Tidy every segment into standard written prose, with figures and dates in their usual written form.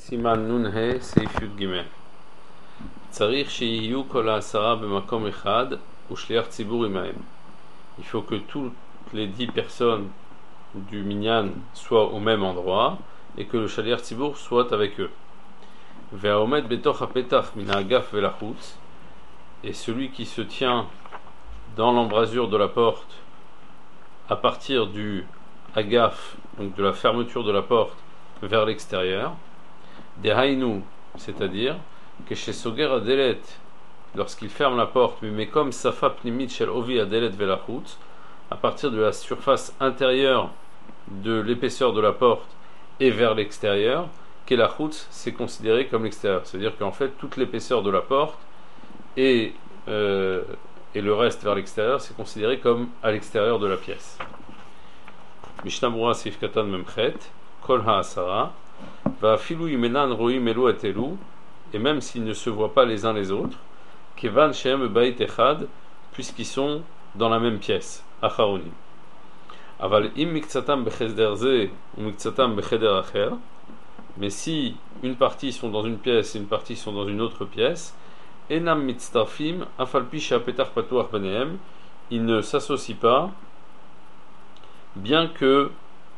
סימן נ"ה סעיף י"ג צריך שיהיו כל העשרה במקום אחד ושליח ציבור עמהם. Il faut que toutes les 10 personnes du minyan soient au même endroit et que le shaliach tzibur soit avec eux. והעומד בתוך הפתח מן האגף ולחוץ, et celui qui se tient dans l'embrasure de la porte à partir du agaf, donc de la fermeture de la porte vers l'extérieur, dehainu, c'est-à-dire que chez Soger Adelet, lorsqu'il ferme la porte, mais comme Safa Pnimit Shel Ovi Adelet Velachutz, à partir de la surface intérieure de l'épaisseur de la porte et vers l'extérieur, Kelachutz, c'est considéré comme l'extérieur. C'est-à-dire qu'en fait, toute l'épaisseur de la porte et le reste vers l'extérieur, c'est considéré comme à l'extérieur de la pièce. Mishnah Berurah Seif Katan Memchet, Kol Ha'asara, Va'afilu Imenan Roim Elu et Elu, et même s'ils ne se voient pas les uns les autres, Kevan Shehem Bait Echad, puisqu'ils sont dans la même pièce, Acharonim. Aval Im Mikzatam Becheder Ze ou Mikzatam Becheder Acher, mais si une partie sont dans une pièce et une partie sont dans une autre pièce, Enam Mitztarfim Afalpi She'apetach Patuach Benehem, ils ne s'associent pas, bien que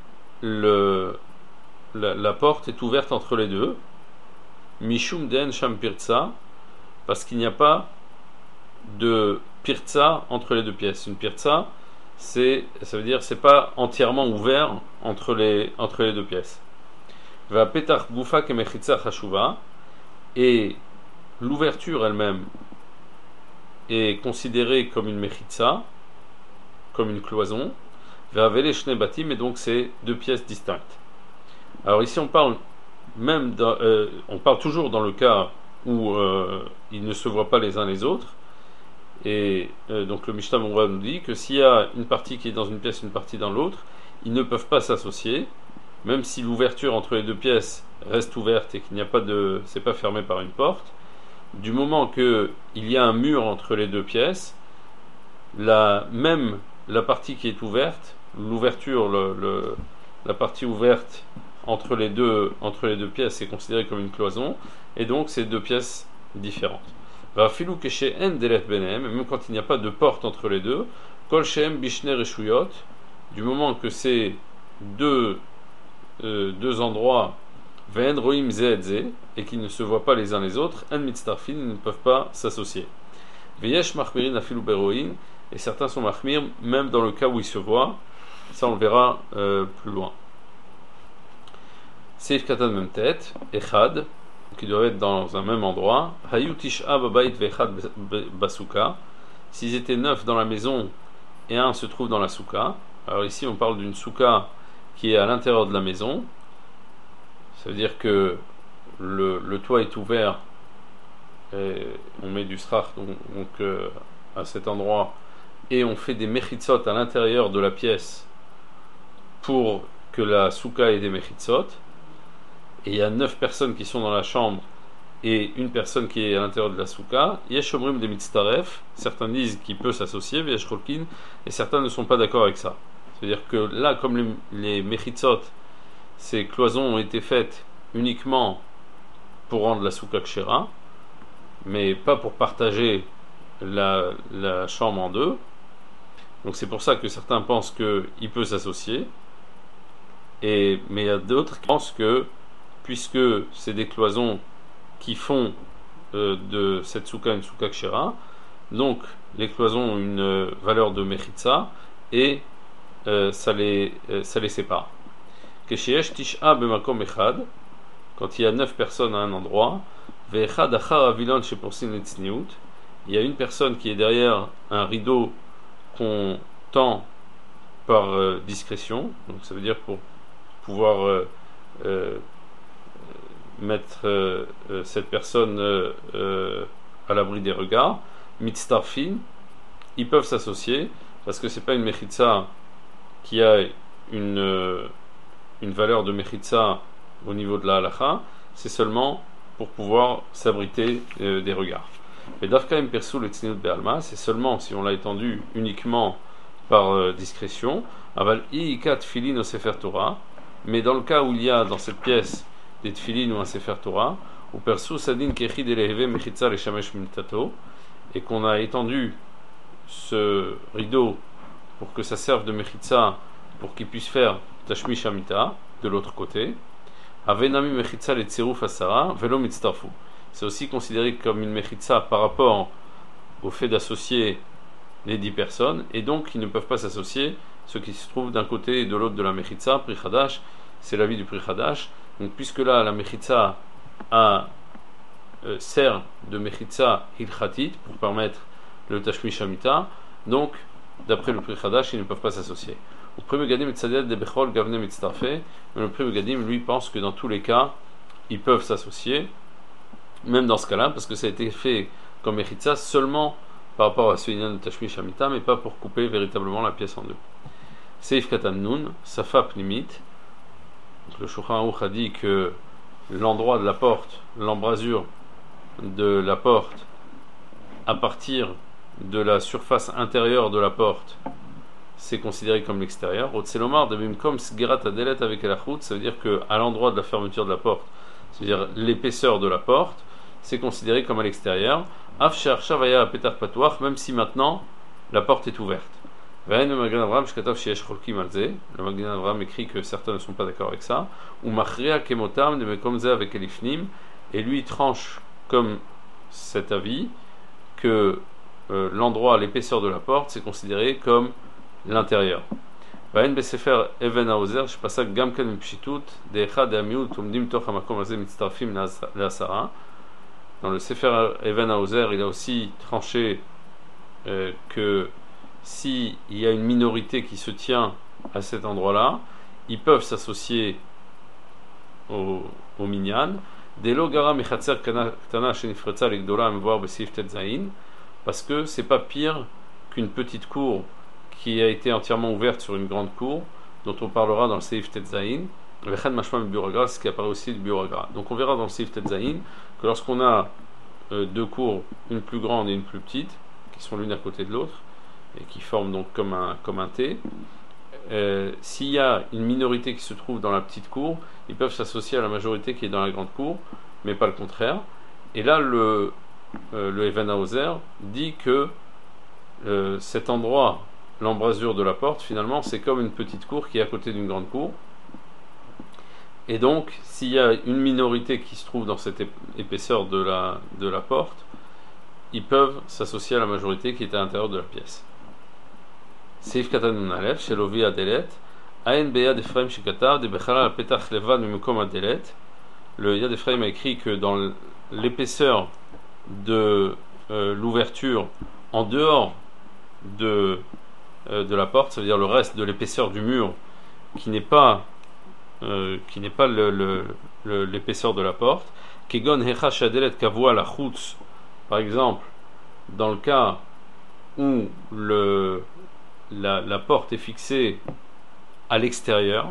la porte est ouverte entre les deux, Mishum Den Sham Pirtza, parce qu'il n'y a pas de Pirtza entre les deux pièces. Une Pirtza, ça veut dire c'est pas entièrement ouvert entre les deux pièces. Va Petach Gufa Kemechitza Chashuva, et l'ouverture elle-même est considérée comme une mechitza, comme une cloison. Va Vele Shne Batim, et donc c'est deux pièces distinctes. Alors ici on parle on parle toujours dans le cas où ils ne se voient pas les uns les autres, et donc le Mishnah Berurah nous dit que s'il y a une partie qui est dans une pièce, une partie dans l'autre, ils ne peuvent pas s'associer, même si l'ouverture entre les deux pièces reste ouverte et qu'il n'y a pas c'est pas fermé par une porte. Du moment qu'il y a un mur entre les deux pièces, même la partie qui est ouverte, l'ouverture, la partie ouverte entre les deux pièces est considérée comme une cloison, et donc c'est deux pièces différentes. Va'afilu keshe en delet benehem, même quand il n'y a pas de porte entre les deux, kol shehem bishne reshuyot, du moment que c'est deux endroits, ve'en roim ze et ze, et qu'ils ne se voient pas les uns les autres, en mitztarfin, ils ne peuvent pas s'associer. Ve'yesh machmirin afilu beroin, et certains sont machmir même dans le cas où ils se voient. Ça on le verra plus loin. Seif Katan Memtet, Echad, qui doivent être dans un même endroit. Hayu Tish'a Babait Vechad Basuka. S'ils étaient 9 dans la maison et un se trouve dans la souka. Alors ici on parle d'une souka qui est à l'intérieur de la maison. Ça veut dire que le toit est ouvert et on met du srach donc à cet endroit, et on fait des mechitzot à l'intérieur de la pièce pour que la souka ait des mechitzot. Et il y a 9 personnes qui sont dans la chambre et une personne qui est à l'intérieur de la souka. Yesh omrim de mitztaref, certains disent qu'il peut s'associer, yesh cholkin, et certains ne sont pas d'accord avec ça. C'est-à-dire que là, comme les mechitzot, ces cloisons ont été faites uniquement pour rendre la souka kshera, mais pas pour partager la chambre en deux. Donc c'est pour ça que certains pensent qu'il peut s'associer, mais il y a d'autres qui pensent que puisque c'est des cloisons qui font de cette souka une souka kshera, donc les cloisons ont une valeur de mechitza, et ça les sépare. Kesheyesh tish'a b'makom echad, quand il y a 9 personnes à un endroit, ve'echad achar avilon sheporsin letzniut, il y a une personne qui est derrière un rideau qu'on tend par discrétion, donc ça veut dire pour pouvoir mettre cette personne à l'abri des regards. Mitztarfin, ils peuvent s'associer parce que c'est pas une mechitza qui a une valeur de mechitza au niveau de la halacha, c'est seulement pour pouvoir s'abriter des regards. Mais Dafkaim Persul et Tzniut Be'alma, c'est seulement si on l'a étendu uniquement par discrétion. Aval Iikat Filin au Sefer Torah, mais dans le cas où il y a dans cette pièce des tefilin ou un sefer Torah, ou persu sadin kechid eleheve mechitza le shamesh mitato, et qu'on a étendu ce rideau pour que ça serve de mechitza, pour qu'il puisse faire tashmish amita de l'autre côté. Avenami mechitza le tziruf asara velo mitztarfu. C'est aussi considéré comme une mechitza par rapport au fait d'associer les 10 personnes, et donc ils ne peuvent pas s'associer, ceux qui se trouvent d'un côté et de l'autre de la mechitza. Pri Chadash, c'est l'avis du Pri Chadash. Donc puisque là la mechitza sert de mechitza hilchatit pour permettre le tashmish amita, donc d'après le Pri Chadash ils ne peuvent pas s'associer. Le Pri Megadim tzaded de bechol gavne mitztarfe, mais le Pri Megadim lui pense que dans tous les cas ils peuvent s'associer, même dans ce cas-là, parce que ça a été fait comme mechitza seulement par rapport à ce lien de tashmish amita, mais pas pour couper véritablement la pièce en deux. Seif katan nun, safa pnimit. Le Shulchan Aruch a dit que l'endroit de la porte, l'embrasure de la porte, à partir de la surface intérieure de la porte, c'est considéré comme l'extérieur. Otselomar de bimkom sgerat adelet avec la chut, ça veut dire que à l'endroit de la fermeture de la porte, c'est-à-dire l'épaisseur de la porte, c'est considéré comme à l'extérieur. Af she'ar shavaya petar patuach, même si maintenant la porte est ouverte. Le Magen Avraham écrit que certains ne sont pas d'accord avec ça. Ou machria kemotam de mekomze avec elifnim, et lui tranche comme cet avis que l'endroit, l'épaisseur de la porte, c'est considéré comme l'intérieur. Vahen besefer even haozer shpasak gamken mipshitut deechad amiut umdim toch hamakom hazeh mitztarfim leasara. Dans le sefer even haozer, il a aussi tranché que s'il y a une minorité qui se tient à cet endroit-là, ils peuvent s'associer au minyan. Parce que c'est pas pire qu'une petite cour qui a été entièrement ouverte sur une grande cour, dont on parlera dans le Seif Tetzain. Ce qui apparaît aussi du Biuragra. Donc on verra dans le Seif Tetzain que lorsqu'on a deux cours, une plus grande et une plus petite, qui sont l'une à côté de l'autre, et qui forment donc comme un T, s'il y a une minorité qui se trouve dans la petite cour, ils peuvent s'associer à la majorité qui est dans la grande cour, mais pas le contraire. Et là, le Even Haozer dit que cet endroit, l'embrasure de la porte, finalement, c'est comme une petite cour qui est à côté d'une grande cour. Et donc, s'il y a une minorité qui se trouve dans cette épaisseur de la porte, ils peuvent s'associer à la majorité qui est à l'intérieur de la pièce. Seif katan nun alef, shelovi adelet, aen beyad Ephraim shikatav, de bechalal petach levad mimukom adelet. Le Yad Ephraim a écrit que dans l'épaisseur de l'ouverture, en dehors de la porte, ça veut dire le reste de l'épaisseur du mur, qui n'est pas l'épaisseur de la porte, kegon hecha shadelet kavua la chutz, par exemple, dans le cas où la porte est fixée à l'extérieur,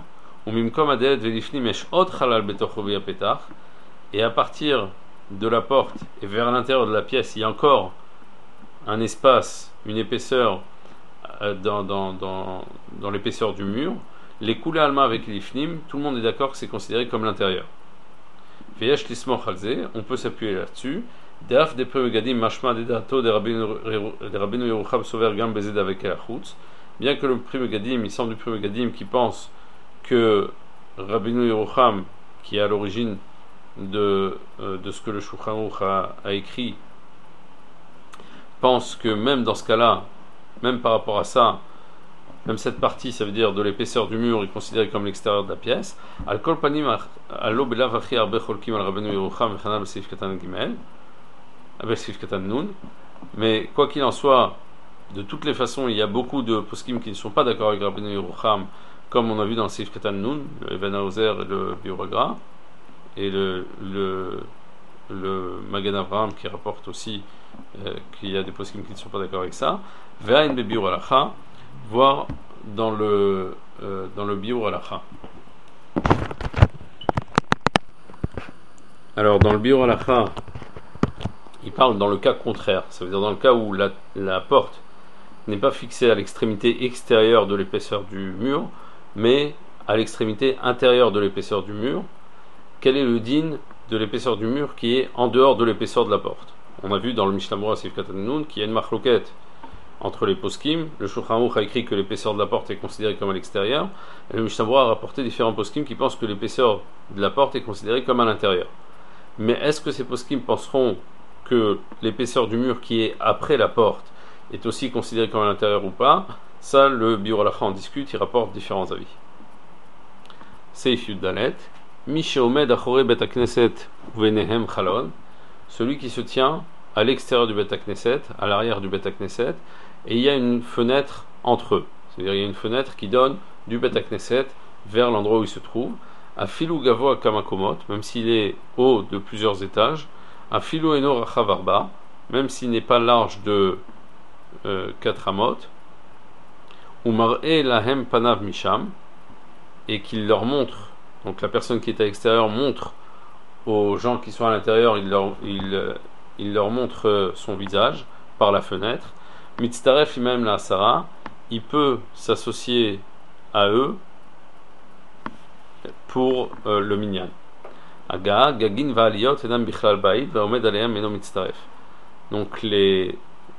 et à partir de la porte et vers l'intérieur de la pièce, il y a encore un espace, une épaisseur dans l'épaisseur du mur. Les coulées alma avec l'ifnim, tout le monde est d'accord que c'est considéré comme l'intérieur. On peut s'appuyer là-dessus. Bien que le Pri Megadim, il semble du Pri Megadim qui pense que Rabbeinu Yerucham, qui est à l'origine de ce que le Shulchan Aruch a écrit, pense que même dans ce cas-là, même par rapport à ça, même cette partie, ça veut dire de l'épaisseur du mur, est considérée comme l'extérieur de la pièce. Al kol panim allo belav achi arbe cholkim al Rabbeinu Yerucham v'chanal b'seif katan gimel. Mais quoi qu'il en soit, de toutes les façons, il y a beaucoup de poskim qui ne sont pas d'accord avec Rabbeinu Yerucham, comme on a vu dans le Seif Katan Nun, le Even Haozer et le Biuragra, et le Magen Avraham qui rapporte aussi qu'il y a des poskim qui ne sont pas d'accord avec ça. Ve'ain be biur halacha, voir dans le biur halacha. Alors dans le biur halacha, il parle dans le cas contraire, ça veut dire dans le cas où la porte n'est pas fixée à l'extrémité extérieure de l'épaisseur du mur, mais à l'extrémité intérieure de l'épaisseur du mur. quel est le din de l'épaisseur du mur qui est en dehors de l'épaisseur de la porte. On a vu dans le Mishnah Berurah Sif Katan Nun qu'il y a une marloquette entre les poskim. Le Shulchan Aruch a écrit que l'épaisseur de la porte est considérée comme à l'extérieur, et le Mishnah Berurah a rapporté différents poskim qui pensent que l'épaisseur de la porte est considérée comme à l'intérieur. Mais est-ce que ces poskim penseront que l'épaisseur du mur qui est après la porte est aussi considérée comme à l'intérieur ou pas? Ça, le Biur Halacha en discute, il rapporte différents avis. Seif Yud Dalet, Misheomed Achore Bet HaKnesset Uvenehem Chalon, celui qui se tient à l'extérieur du Bet HaKnesset, à l'arrière du Bet HaKnesset, et il y a une fenêtre entre eux. C'est-à-dire il y a une fenêtre qui donne du Bet HaKnesset vers l'endroit où il se trouve. À Filou Gavoa Kamakomot, même s'il est haut de plusieurs étages. À Filou Eno Rachavarba, même s'il n'est pas large de 4 amot. Ou Mar'e Lahem Panav Misham, et qu'il leur montre, donc la personne qui est à l'extérieur montre aux gens qui sont à l'intérieur, il leur montre son visage par la fenêtre. Mitztaref Imaem la Asara, il peut s'associer à eux pour le minyan. Aga, Gagin va aliyot, edam bichlal baïd, va omed aleyam meno mitztaref. Donc le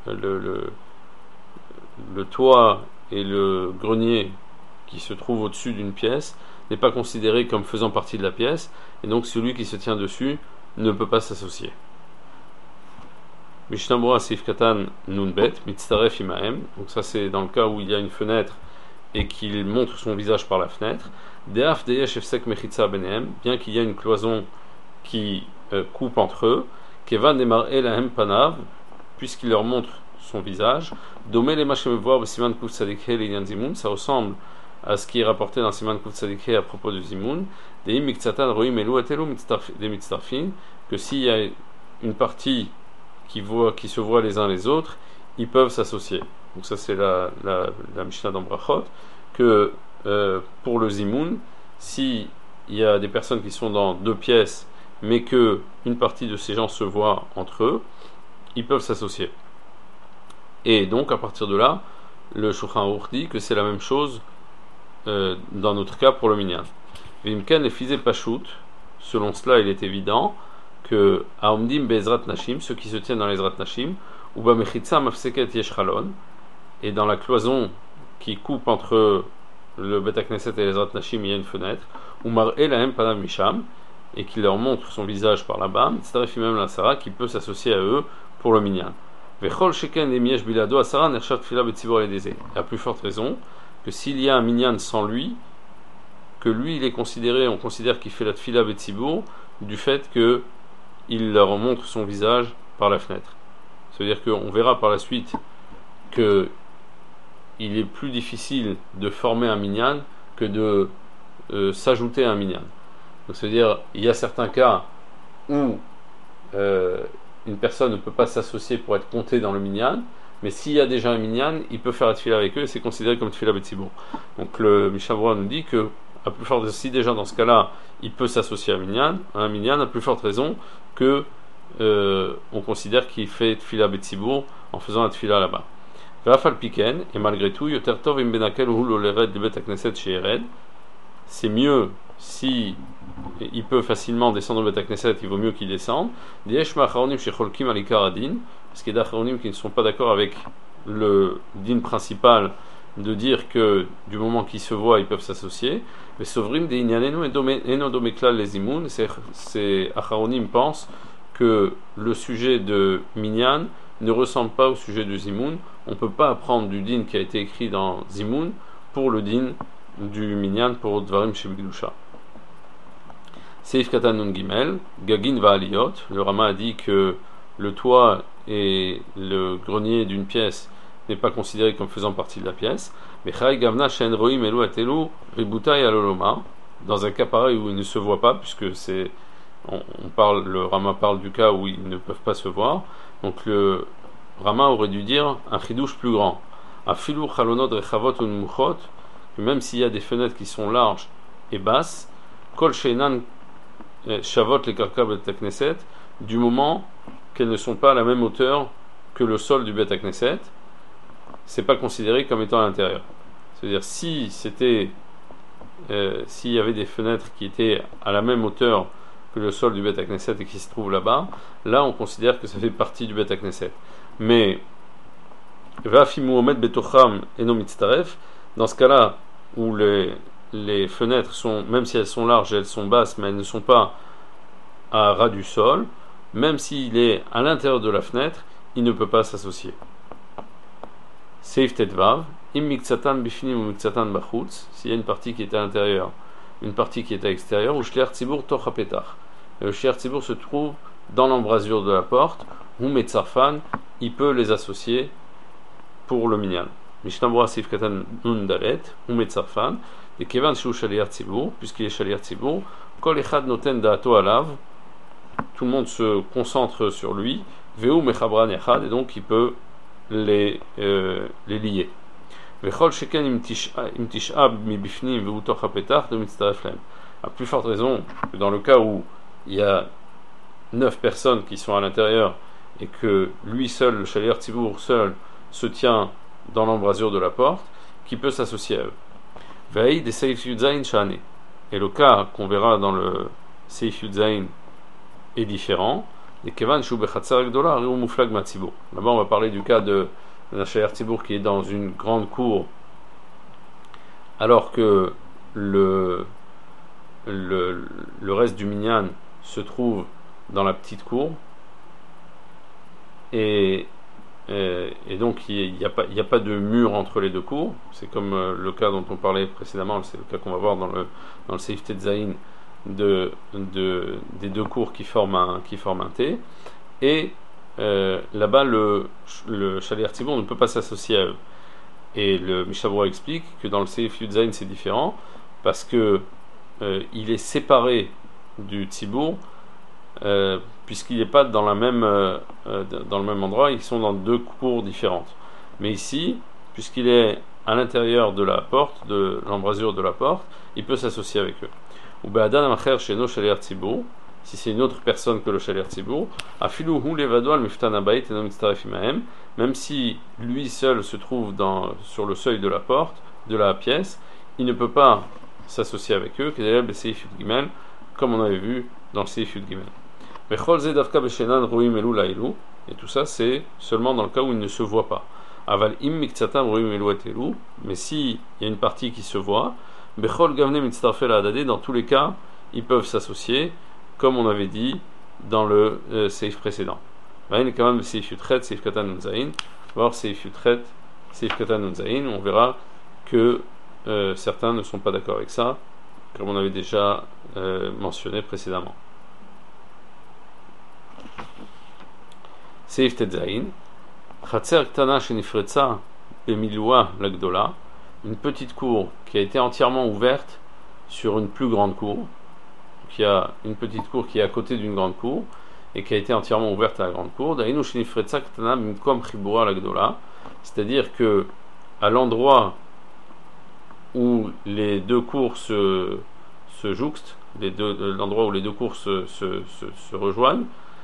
toit et le grenier qui se trouve au-dessus d'une pièce n'est pas considéré comme faisant partie de la pièce, et donc celui qui se tient dessus ne peut pas s'associer. Mishnah Berurah Sif Katan Nunbet, Mitztaref Imaem, donc ça c'est dans le cas où il y a une fenêtre et qu'il montre son visage par la fenêtre. Deaf Deyesh Efsek Mechitza Benehem, bien qu'il y ait une cloison qui coupe entre eux. Kevan Demar Elahem Panav, puisqu'il leur montre son visage. Domé les Mashemevor Siman Kuf Tzadikhe Linyan Zimun, ça ressemble à ce qui est rapporté dans Siman Kuf Tzadikhe à propos de Zimun. Deim Miktsatan Roim Elu Atelu Mitztarfin, que s'il y a une partie qui se voient les uns les autres, ils peuvent s'associer. Donc ça c'est la Mishnah dans Brachot, que pour le Zimoun, si il y a des personnes qui sont dans 2 pièces, mais que une partie de ces gens se voit entre eux, ils peuvent s'associer. Et donc à partir de là, le Shulchan Aruch dit que c'est la même chose dans notre cas pour le minyan. Vimken et Fizé Pashut, selon cela il est évident que Aomdim Bezrat Nashim, ceux qui se tiennent dans les Ezrat Nashim, ou Bamechitza Mafseket Yesh Chalon, et dans la cloison qui coupe entre le Bet HaKnesset et les Ezrat Nashim, il y a une fenêtre, ou Mar'e Lahem Panav Misham, et qui leur montre son visage par là-bas, Tzaref Imam la Sarah, qui peut s'associer à eux pour le minyan. Vechol Sheken Emiesh Bilado Asara Nershat Fila Betzibor Edeze. À plus forte raison que s'il y a un minyan sans lui, que lui il est considéré, on considère qu'il fait la Tfila Betzibor du fait que il leur montre son visage par la fenêtre. C'est-à-dire qu'on verra par la suite que il est plus difficile de former un minyan que de s'ajouter à un minyan. Donc c'est-à-dire il y a certains cas où une personne ne peut pas s'associer pour être comptée dans le minyan, mais s'il y a déjà un minyan, il peut faire la tfila avec eux et c'est considéré comme tfila betzibur. Donc le Mishnah Berurah nous dit que à plus forte raison, si déjà dans ce cas-là il peut s'associer à un minyan, à plus forte raison que on considère qu'il fait tfila betzibur en faisant la tfila là-bas. Vafal piken, et malgré tout, yoter tov im benakel hu lo lered de bet hakneset sheyered, c'est mieux si il peut facilement descendre au Bet HaKnesset, il vaut mieux qu'il descende. Parce qu'il y a des achronim qui ne sont pas d'accord avec le din principal de dire que du moment qu'ils se voient, ils peuvent s'associer. Mais Sovrim de Inyanenu enodomeklal les imun, ces achronim pensent que le sujet de Minyan ne ressemble pas au sujet de Zimun. On ne peut pas apprendre du din qui a été écrit dans Zimun pour le din du Minyan pour Dvarim Shebigdusha. Seif Katan Nun Gimel, Gagin va aliyot. Le Rama a dit que le toit et le grenier d'une pièce n'est pas considéré comme faisant partie de la pièce. Mais Chai Gavna Shen Roim Elu Atelu Ributai Aloloma, dans un cas pareil où ils ne se voient pas, puisque c'est le Rama parle du cas où ils ne peuvent pas se voir. Donc le Rama aurait dû dire un chidouche plus grand. Afilu Chalonot Rechavot Unmuchot, que même s'il y a des fenêtres qui sont larges et basses, Kol Sheinan Shavot les Karka Bet HaKnesset, du moment qu'elles ne sont pas à la même hauteur que le sol du Bet HaKnesset, c'est pas considéré comme étant à l'intérieur. C'est-à-dire s'il y avait des fenêtres qui étaient à la même hauteur que le sol du Bet HaKnesset et qui se trouve là-bas, là on considère que ça fait partie du Bet HaKnesset. Mais Vafimu Omed Betocham Eno Mitztaref, dans ce cas-là où les fenêtres sont, même si elles sont larges, elles sont basses, mais elles ne sont pas à ras du sol, même s'il est à l'intérieur de la fenêtre, il ne peut pas s'associer. Seif Tetvav, Im Miktsatan Bifnim ou Miktsatan Bachutz, s'il y a une partie qui est à l'intérieur, une partie qui est à l'extérieur, ou Shliach Tzibur Toch HaPetach. Le Shliach Tzibur se trouve dans l'embrasure de la porte, ou Metzarfan, il peut les associer pour le minyan. Mishnah Seif Katan Nun Dalet, ou Metzarfan, et Kevan Shu Shaliach Tzibur, puisqu'il est Shaliach Tzibur, Kol Echad Noten Da'ato Alav, tout le monde se concentre sur lui, Veu Mechabran Echad, et donc il peut les lier. Vechol Sheken Im Tish'ab Mi Bifnim Veu Toch HaPetach de Mitztaref Lem. À plus forte raison que dans le cas où il y a 9 personnes qui sont à l'intérieur et que lui seul, le Shaliach Tzibur seul, se tient dans l'embrasure de la porte, qui peut s'associer à eux. Veille des Seif Yudzain Shane. Et le cas qu'on verra dans le Seif Yudzain est différent. Et Kevan Shu Bechatzar Gdola Riu Muflag Matzibur. Là-bas, on va parler du cas d'un Shaliach Tzibur qui est dans une grande cour, alors que le reste du minyan se trouve dans la petite cour. Et donc il n'y a pas de mur entre les deux cours. C'est comme le cas dont on parlait précédemment, c'est le cas qu'on va voir dans le Seif Tetzain des deux cours qui forment un T. Et là-bas le Shaliach Tzibur ne peut pas s'associer à eux. Et le Mishabura explique que dans le Seif Yudzain c'est différent parce que il est séparé du Tzibur puisqu'il n'est pas dans le même endroit, ils sont dans deux cours différentes. Mais ici, puisqu'il est à l'intérieur de la porte, de l'embrasure de la porte, il peut s'associer avec eux. Ou be'adan amacher sheno shaliach tzibur, si c'est une autre personne que le shaliach tzibur, afilu hu levado al miftan habayit eno mitztaref imahem, même si lui seul se trouve sur le seuil de la porte, de la pièce, il ne peut pas s'associer avec eux, comme on avait vu dans le Seif Yud Gimel. Et tout ça, c'est seulement dans le cas où il ne se voit pas. Mais s'il y a une partie qui se voit, dans tous les cas, ils peuvent s'associer, comme on avait dit dans le Seif précédent. On verra que certains ne sont pas d'accord avec ça, comme on avait déjà mentionné précédemment. Seif Tetzain, Chatzer Ktana Shenifretza Bemilua Lagdola, une petite cour qui a été entièrement ouverte sur une plus grande cour, qui a une petite cour qui est à côté d'une grande cour et qui a été entièrement ouverte à la grande cour. Dainu Shenifretza Ktana Bimkom Chibura Lagdola, c'est-à-dire que à l'endroit où les deux cours se jouxtent, l'endroit où les deux cours se rejoignent,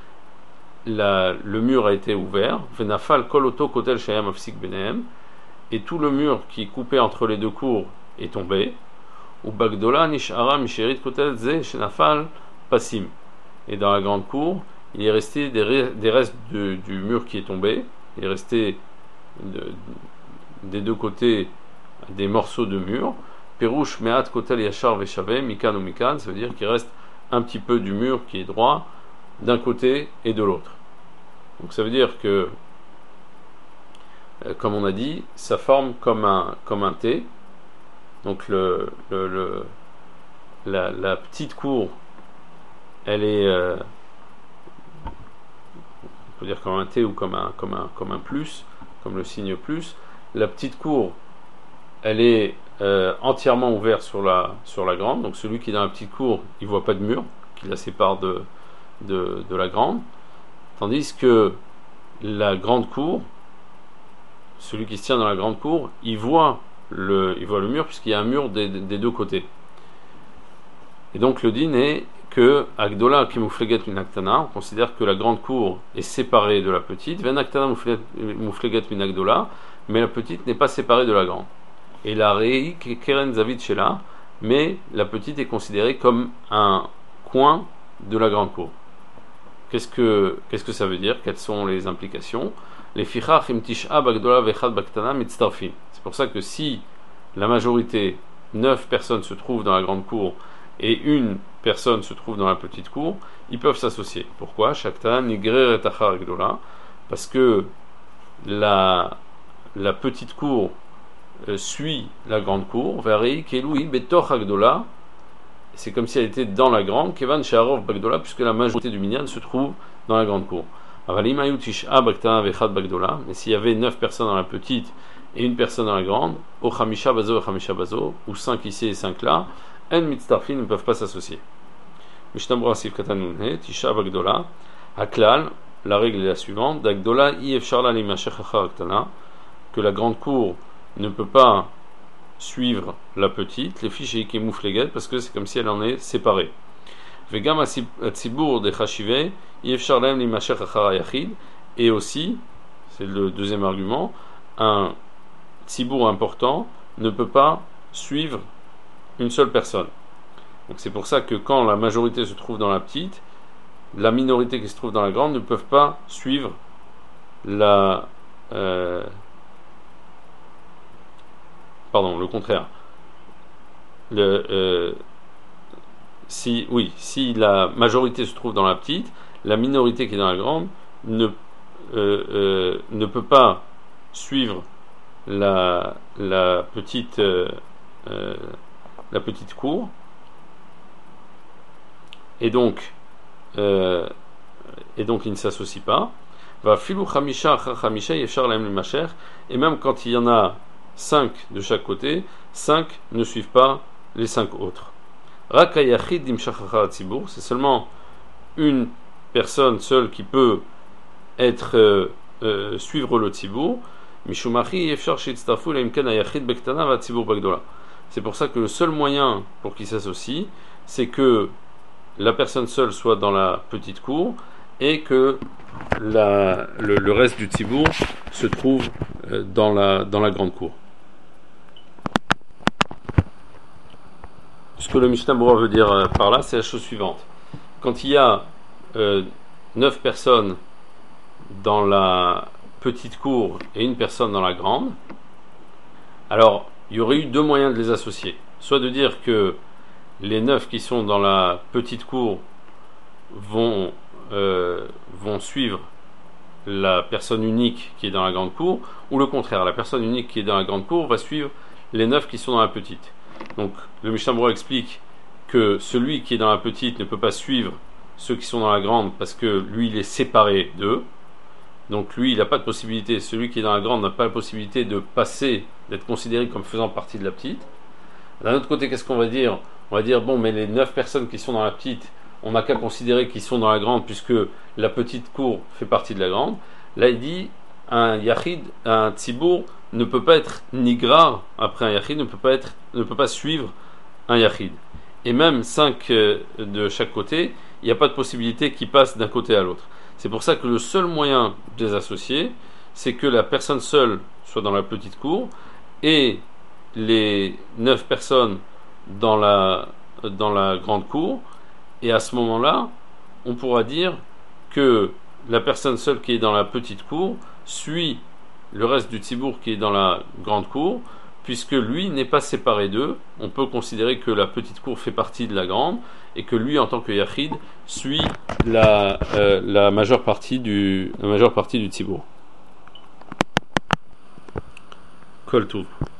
le mur a été ouvert, Venafal Koloto Kotel Shayam Afsik Benehem, et tout le mur qui est coupé entre les deux cours est tombé, ou Bagdola Nishara Misherit Kotel Ze Shenafal Pasim. Et dans la grande cour, il est resté des restes du mur qui est tombé, il est resté des deux côtés des morceaux de mur. Perouche Mehat Kotel Yachar Veshave, Mikan ou Mikan, ça veut dire qu'il reste un petit peu du mur qui est droit d'un côté et de l'autre. Donc ça veut dire que, comme on a dit, ça forme comme un T. Donc la petite cour, elle est, on peut dire comme un T ou comme un plus, comme le signe plus. La petite cour, elle est entièrement ouverte sur la grande. Donc celui qui est dans la petite cour, il voit pas de mur qui la sépare de la grande, tandis que la grande cour, celui qui se tient dans la grande cour, il voit le mur puisqu'il y a un mur des deux côtés. Et donc le din est que Agdola Kimufleget Minaktana, on considère que la grande cour est séparée de la petite, Venaktana Mufleget Minagdola, mais la petite n'est pas séparée de la grande. Et la Rei Keren Zavit Shela, mais la petite est considérée comme un coin de la grande cour. Qu'est-ce que ça veut dire? Quelles sont les implications? Les fichach im tish'a bagdola vechad baktana mitztarfin. C'est pour ça que si la majorité, 9 personnes se trouvent dans la grande cour et une personne se trouve dans la petite cour, ils peuvent s'associer. Pourquoi? Shaktan nigrer et achar gdola, parce que la petite cour suit la grande cour. Vari kelui betoch agdola. C'est comme si elle était dans la grande, Kevan Sheharov Bagdola, puisque la majorité du minyan se trouve dans la grande cour. Mais s'il y avait 9 personnes dans la petite et une personne dans la grande, O Chamisha Bazo et Chamisha Bazo, ou 5 ici et 5 là, En Mitztarfin ne peuvent pas s'associer. Mishnah Sif Katanunhe, Tisha Bagdola, Haklal, la règle est la suivante, Dagdola Ifsharla Limashech Aktana, que la grande cour ne peut pas suivre la petite, les fiches qui mouflent les guettes, parce que c'est comme si elle en est séparée. Vegam atzibur de chashive, yefshar lahem limashech achar yachid, et aussi, c'est le deuxième argument, un tzibour important ne peut pas suivre une seule personne. Donc c'est pour ça que quand la majorité se trouve dans la petite, la minorité qui se trouve dans la grande ne peuvent pas suivre la pardon, le contraire. Si la majorité se trouve dans la petite, la minorité qui est dans la grande ne peut pas suivre la petite cour, et donc il ne s'associe pas. Va filou chamisha chamisha yeshar lahem limasher, et même quand il y en a 5 de chaque côté, 5 ne suivent pas les 5 autres. C'est seulement une personne seule qui peut être suivre le tzibour. C'est pour ça que le seul moyen pour qu'il s'associe, c'est que la personne seule soit dans la petite cour et que le reste du tzibour se trouve dans la grande cour. Ce que le Mishnah Berurah veut dire par là, c'est la chose suivante. Quand il y a 9 personnes dans la petite cour et une personne dans la grande, alors il y aurait eu 2 moyens de les associer. Soit de dire que les 9 qui sont dans la petite cour vont suivre la personne unique qui est dans la grande cour, ou le contraire, la personne unique qui est dans la grande cour va suivre les 9 qui sont dans la petite. Donc le Mishnah Berurah explique que celui qui est dans la petite ne peut pas suivre ceux qui sont dans la grande parce que lui il est séparé d'eux. Donc lui il n'a pas de possibilité, celui qui est dans la grande n'a pas la possibilité de passer, d'être considéré comme faisant partie de la petite. D'un autre côté, qu'est-ce qu'on va dire? On va dire bon, mais les 9 personnes qui sont dans la petite, on n'a qu'à considérer qu'ils sont dans la grande puisque la petite cour fait partie de la grande. Là il dit un yachid, un tzibour ne peut pas être nigrar après un yachid, ne peut pas suivre un yachid. Et même 5 de chaque côté, il n'y a pas de possibilité qu'ils passent d'un côté à l'autre. C'est pour ça que le seul moyen de les associer, c'est que la personne seule soit dans la petite cour et les 9 personnes dans la grande cour. Et à ce moment-là, on pourra dire que la personne seule qui est dans la petite cour suit le reste du tzibour qui est dans la grande cour, puisque lui n'est pas séparé d'eux. On peut considérer que la petite cour fait partie de la grande et que lui, en tant que yachid, suit la majeure partie du tzibour. Kol Tov.